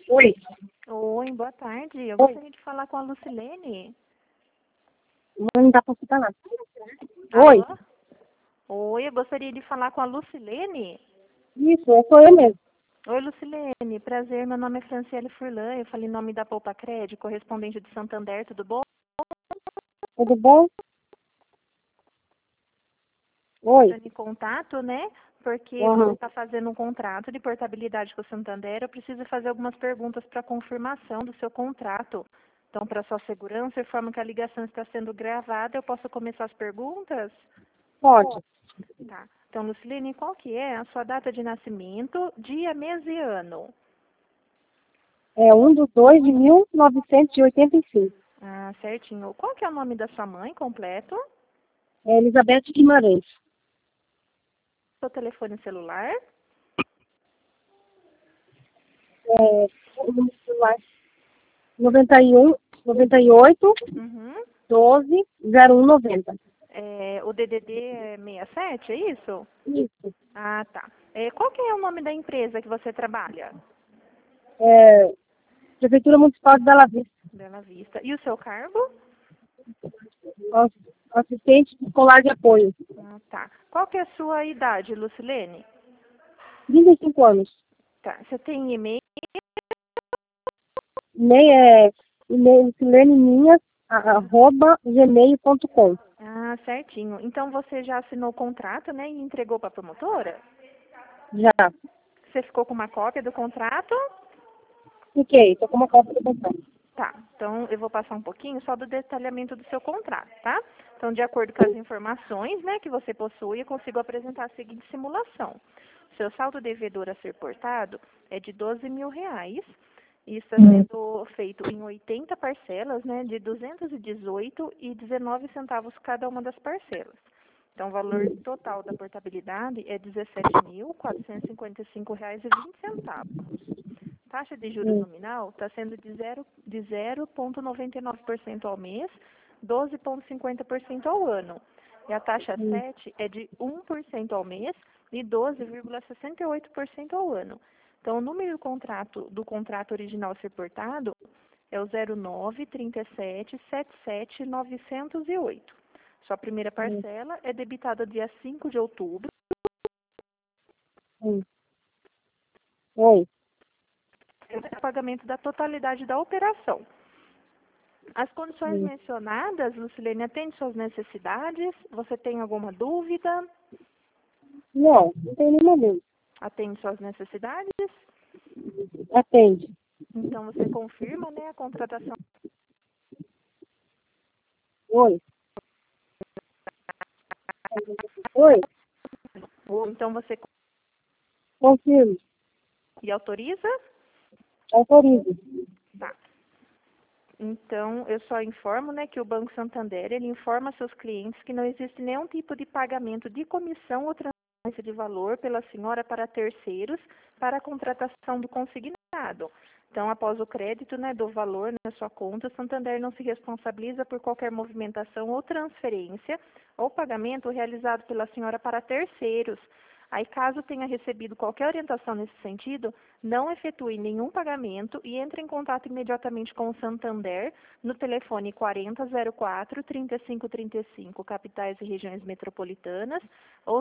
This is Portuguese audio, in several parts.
Oi. Oi, boa tarde. Eu gostaria de falar com a Lucilene. Não dá pra escutar nada. Oi. Alô? Oi, eu gostaria de falar com a Lucilene. Isso, sou eu mesmo. Oi, Lucilene. Prazer, meu nome é Franciele Furlan. Eu falei em nome da Poupa Crédito, correspondente de Santander, tudo bom? Tudo bom? Oi. Entrando em contato, né? Porque você Aham. está fazendo um contrato de portabilidade com o Santander. Eu preciso fazer algumas perguntas para confirmação do seu contrato. Então, para sua segurança, de forma que a ligação está sendo gravada, eu posso começar as perguntas? Pode. Tá. Então, Lucilene, qual que é a sua data de nascimento, dia, mês e ano? É 1/2 de 1985. Ah, certinho. Qual que é o nome da sua mãe completo? É Elizabeth Guimarães. Seu telefone celular? O número do celular 98 Uhum. 12 0190. O DDD é 67, é isso? Isso. Ah, tá. Qual que é o nome da empresa que você trabalha? É, Prefeitura Municipal de Bela Vista. Bela Vista. E o seu cargo? Assistente escolar de apoio. Ah, tá. Qual que é a sua idade, Lucilene? 35 anos. Tá. Você tem e-mail? E-mail sileneminhas@gmail.com. Ah, certinho. Então você já assinou o contrato, né, e entregou para a promotora? Já. Você ficou com uma cópia do contrato? Fiquei, tô com uma cópia do contrato. Tá. Então eu vou passar um pouquinho só do detalhamento do seu contrato, tá? Então, de acordo com as informações, né, que você possui, eu consigo apresentar a seguinte simulação. Seu saldo devedor a ser portado é de R$ 12.000 e está sendo feito em 80 parcelas, né, de 218,19 cada uma das parcelas. Então, o valor total da portabilidade é R$ 17.455,20. Taxa de juros nominal está sendo de 0,99% ao mês, 12,50% ao ano. E a taxa 7 é de 1% ao mês e 12,68% ao ano. Então, o número do contrato original a ser portado é o 0937779908. Sua primeira parcela é debitada dia 5 de outubro. Oi. O pagamento da totalidade da operação. As condições mencionadas, Lucilene, atende suas necessidades? Você tem alguma dúvida? Não tem nenhuma dúvida. Atende suas necessidades? Atende. Então você confirma, né, a contratação. Oi. Oi. Ou então você Confirmo. e autoriza? Autorizo. Tá. Então, eu só informo, né, que o Banco Santander, ele informa seus clientes que não existe nenhum tipo de pagamento de comissão ou transferência de valor pela senhora para terceiros para a contratação do consignado. Então, após o crédito, né, do valor na sua conta, o Santander não se responsabiliza por qualquer movimentação ou transferência ou pagamento realizado pela senhora para terceiros. Aí, caso tenha recebido qualquer orientação nesse sentido, não efetue nenhum pagamento e entre em contato imediatamente com o Santander no telefone 4004-3535, capitais e regiões metropolitanas, ou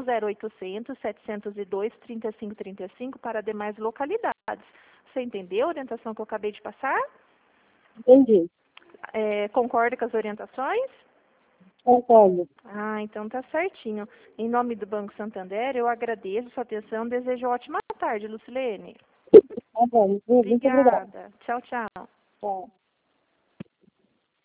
0800-702-3535 para demais localidades. Você entendeu a orientação que eu acabei de passar? Entendi. Concorda com as orientações? Concordo. Ah, então tá certinho. Em nome do Banco Santander, eu agradeço sua atenção. Desejo ótima tarde, Lucilene. Tá bom. Muito obrigada. Obrigada. Tchau, tchau. Tchau.